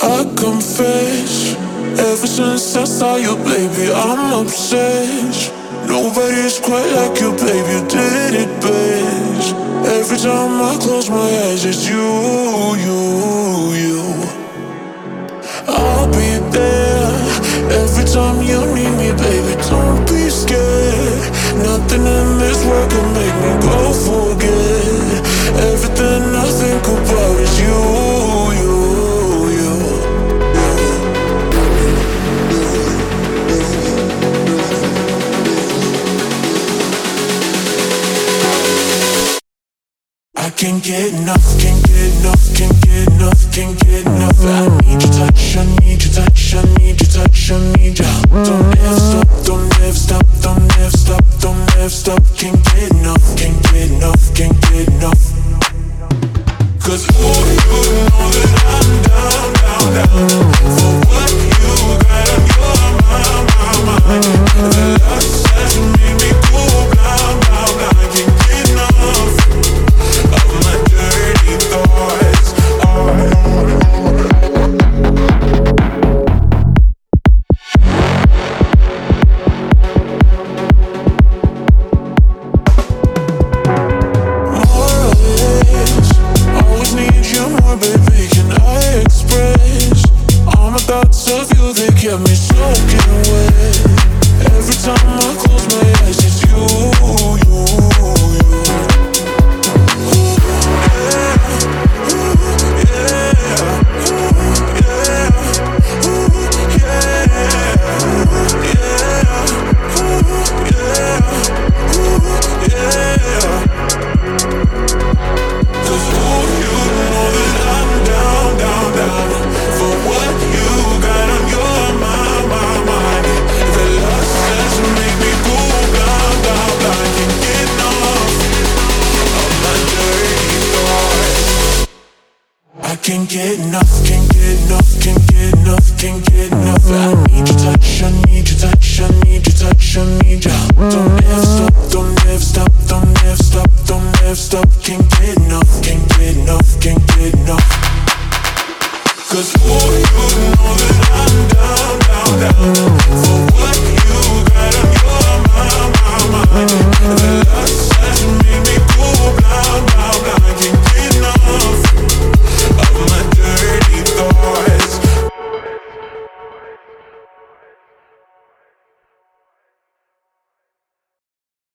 I confess, ever since I saw you, baby, I'm obsessed. Nobody's quite like you, baby, you did it best. Every time I close my eyes, it's you, you. I'll be there every time you need me, baby, don't be scared. Nothing in this world can make me go forget. Everything I think about is you. I can't get enough, can't get enough, can't get enough, can't get enough. I need your touch, I need your touch, I need your touch, I need you. Don't ever stop, don't ever stop, don't ever stop, don't ever stop. Can't get enough, can't get enough, can't get enough. Cause ooh, you know that I'm down, down, down for what you got on your mind. The lust that you made me go blind, blind, blind. I can't get enough of my dirty thoughts. More or less, always need you more, baby. Can I express all my thoughts of you? They kept me soaking wet. Every time I close my eyes, it's you. Can't get enough, can't get enough, can't get enough, can't get enough. I need your touch, I need your touch, I need your touch, I need you. Don't ever stop, don't ever stop, don't ever stop, don't ever stop. Can't get enough, can't get enough, can't get enough. Cause ooh, you know that I'm down, down, down for what you got on your mind.